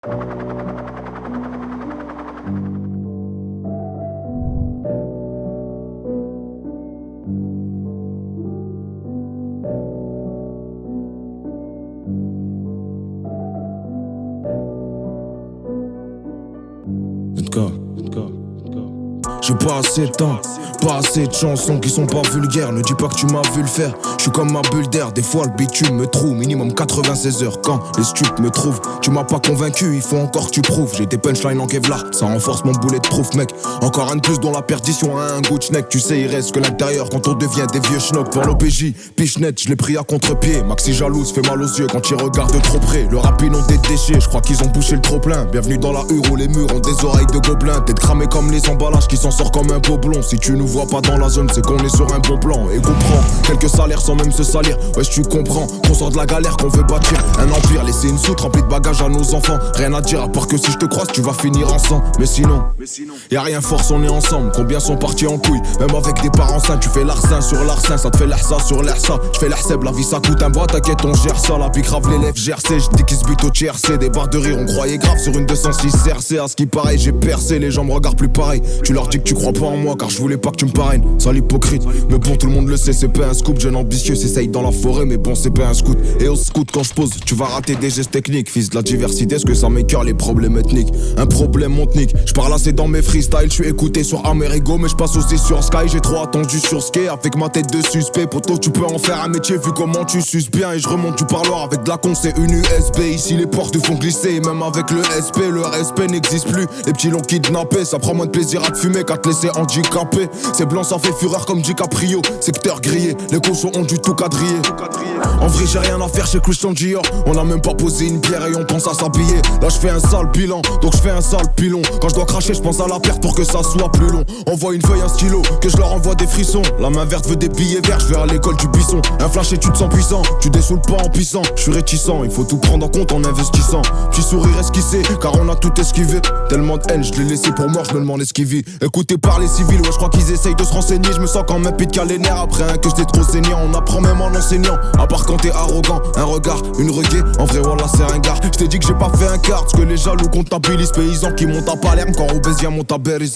J'ai pas assez de temps, pas assez de chansons qui sont pas vulgaires. Ne dis pas que tu m'as vu le faire. Je suis comme ma bulle d'air, des fois le bitume me trouve. Minimum 96 heures quand les stupes me trouvent. Tu m'as pas convaincu, il faut encore que tu prouves. J'ai des punchlines en Kevlar, ça renforce mon boulet de proof mec. Encore un de plus dont la perdition a un goût de schneck. Tu sais il reste que l'intérieur quand on devient des vieux schnocks. Pour l'OPJ, pichenette, je l'ai pris à contre-pied. Maxi jalouse fait mal aux yeux quand il regarde trop près. Le rap ils ont des déchets, je crois qu'ils ont bouché le trop plein. Bienvenue dans la hure où les murs ont des oreilles de gobelins. Tête cramée comme les emballages qui s'en sort comme un pot blond. Si tu nous vois pas dans la zone, c'est qu'on est sur un bon plan. Et comprends, quelques salaires sans même se salir. Ouais, tu comprends qu'on sort de la galère, qu'on veut bâtir un empire. Laisser une soute remplie de bagages à nos enfants. Rien à dire à part que si je te croise, tu vas finir ensemble. Mais sinon, y'a rien force, on est ensemble. Combien sont partis en couille, même avec des parents sains. Tu fais l'arsin sur l'arsin, ça te fait l'ersa sur l'ersa. Je fais l'erseb, la vie ça coûte un bois, t'inquiète, on gère ça. La pique grave l'élève GRC, je dis qu'ils se butent au TRC. Des barres de rire, on croyait grave sur une 206 RC. À ce qui paraît, j'ai percé, les gens me regardent plus pareil. Tu leur dis que tu crois pas en moi, car je voulais pas que tu me parraines. Sale hypocrite, mais bon, tout le monde le sait, c'est pas un scoop. Jeune ambitieux, s'essaye dans la forêt, mais bon, c'est pas un scout. Et au scout, quand je pose, tu vas rater des gestes techniques. Fils de la diversité, est-ce que ça m'écœure les problèmes ethniques? Un problème, mon tnic. Je parle assez dans mes freestyles, je suis écouté sur Amerigo, mais je passe aussi sur Sky. J'ai trop attendu sur Ski, avec ma tête de suspect. Poto, tu peux en faire un métier vu comment tu suces bien. Et je remonte du parloir avec de la con, c'est une USB. Ici, les portes font glisser, et même avec le SP, le respect n'existe plus. Les petits l'ont kidnappé, ça prend moins de plaisir à te fumer qu'à te laisser handicapé. C'est blanc, ça fait fureur comme DiCaprio. Secteur grillé, les cochons ont du tout quadrillé. En vrai, j'ai rien à faire chez Christian Dior. On a même pas posé une pierre et on pense à s'habiller. Là, je fais un sale bilan, donc je fais un sale pilon. Quand je dois cracher, je pense à la perte pour que ça soit plus long. Envoie une feuille, un stylo, que je leur envoie des frissons. La main verte veut des billets verts, je vais à l'école du buisson. Un flash et tu te sens puissant, tu dessoules pas en puissant. Je suis réticent, il faut tout prendre en compte en investissant. Petit sourire esquissé, car on a tout esquivé. Tellement de haine, je l'ai laissé pour mort, je me demande ce qu'il vit. Écouté par les civils, ouais, je crois qu'ils essayent de se renseigner. Je me sens comme un pit les nerfs après un que j'étais trop saignant. On apprend même en enseignant, à part quand t'es arrogant. Un regard, une reggae, en vrai voilà c'est un gars. J't'ai dit que j'ai pas fait un quart, parce que les jaloux comptabilisent. Paysans qui montent à Palerme quand Obésia monte à Beriz.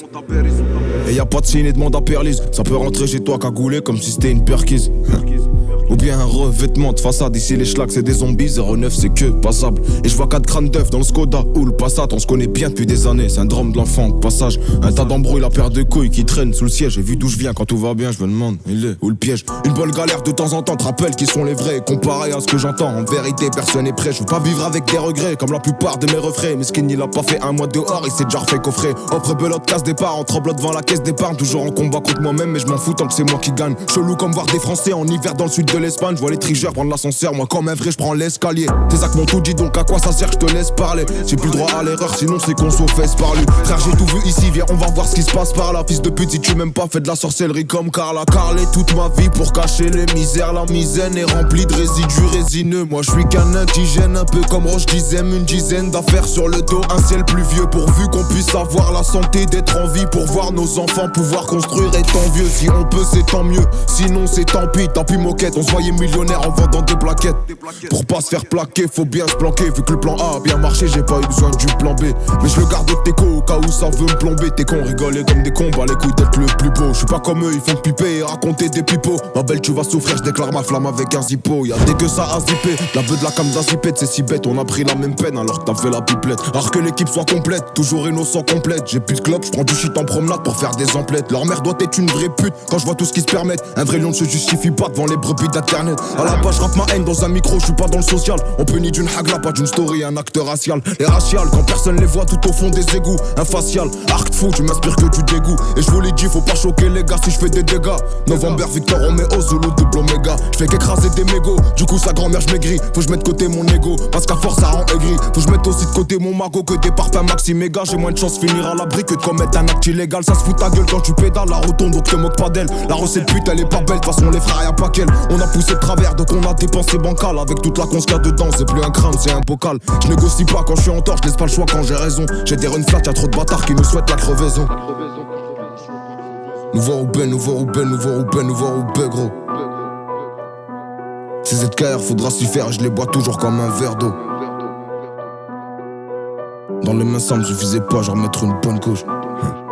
Et y'a pas de signe et demande à Perlise. Ça peut rentrer chez toi cagoulé comme si c'était une perquise. Ou bien un revêtement de façade. Ici les schlags c'est des zombies, 09 c'est que passable. Et je vois 4 crânes d'œufs dans le Skoda ou le Passat. On se connaît bien depuis des années, syndrome de l'enfant de passage. Un tas d'embrouilles, la paire de couilles qui traîne sous le siège. Et vu d'où je viens quand tout va bien, je me demande, il est où le piège? Une bonne galère de temps en temps te rappelle qui sont les vrais. Comparé à ce que j'entends, en vérité personne n'est prêt. Je veux pas vivre avec des regrets comme la plupart de mes refrains. Mais Skin il a pas fait un mois dehors, il s'est déjà refait coffrer. Offre belote, casse départ, en tremblant devant la caisse d'épargne. Toujours en combat contre moi-même, mais je m'en fous tant que c'est moi qui gagne. Chelou comme voir des Français en hiver dans le sud de l'Espagne. Je vois les tricheurs prendre l'ascenseur, moi comme un vrai je prends l'escalier. Tes actes m'ont tout dit, donc à quoi ça sert, je te laisse parler. J'ai plus le droit à l'erreur, sinon c'est qu'on s'offesse par lui. Frère j'ai tout vu ici, viens on va voir ce qui se passe par là. Fils de pute si tu m'aimes pas, fais de la sorcellerie comme Carla. Carlé toute ma vie pour cacher les misères. La misaine est remplie de résidus résineux. Moi je suis qu'un indigène, un peu comme Roche Dizem. Une dizaine d'affaires sur le dos, un ciel pluvieux. Pourvu qu'on puisse avoir la santé d'être en vie. Pour voir nos enfants pouvoir construire étant vieux. Si on peut c'est tant mieux, sinon c'est tant pis moquette. On se voyait millionnaire en vendant des plaquettes. Pour pas se faire plaquer, faut bien se planquer. Vu que le plan A a bien marché, j'ai pas eu besoin du plan B. Mais je le garde de teco au cas où ça veut me plomber. T'es con, rigoler comme des cons, bah les couilles d'être le plus beau. Je suis pas comme eux, ils font piper et raconter des pipeaux. Ma belle, tu vas souffrir, je déclare ma flamme avec un zippo. Y'a dès que ça a zippé, la veuve de la cam d'azipette, c'est si bête. On a pris la même peine alors que t'as fait la pipelette. Rare que l'équipe soit complète, toujours innocent complète. J'ai plus de clope, je prends du shit en promenade pour faire des emplettes. Leur mère doit être une vraie pute quand je vois tout ce qu'ils se permettent. Un vrai lion ne se justifie pas devant les brebis d'internet. À la base, je rappe ma haine dans un micro, je suis pas dans le social. On peut ni d'une hagla, pas d'une story, un acte racial. Les raciales, quand personne les voit tout au fond des égouts. Un facial, arc fou, tu m'inspires que du dégoût. Et je vous l'ai dit, faut pas choquer les gars si je fais des dégâts. November, Victor, Romeo, Zulu, double Omega. Je fais qu'écraser des mégots, du coup sa grand-mère je maigris. Faut que je mette de côté mon ego, parce qu'à force ça rend aigri. Faut que je mette aussi de côté mon magot que des parfums maxi méga. J'ai moins de chance de finir à l'abri que de commettre un acte illégal. Ça se fout ta gueule quand tu pédales la rotonde, donc te moque pas d'elle. La recette pute elle est pas belle, de toute façon les frères y'a pas qu'elle. On a poussé de travers, donc on a dépensé bancal. Avec toute la conce qu'il y a dedans, c'est plus un crâne, c'est un bocal. Je négocie pas quand je suis en tort, je laisse pas le choix quand j'ai raison. J'ai des run flat, y'a trop de bâtards qui nous souhaitent la crevaison. Nouveau Roubaix, nouveau Roubaix, nouveau Roubaix, nouveau Roubaix gros. Ces ZKR faudra s'y faire, je les bois toujours comme un verre d'eau. Dans les mains ça me suffisait pas, genre mettre une bonne couche.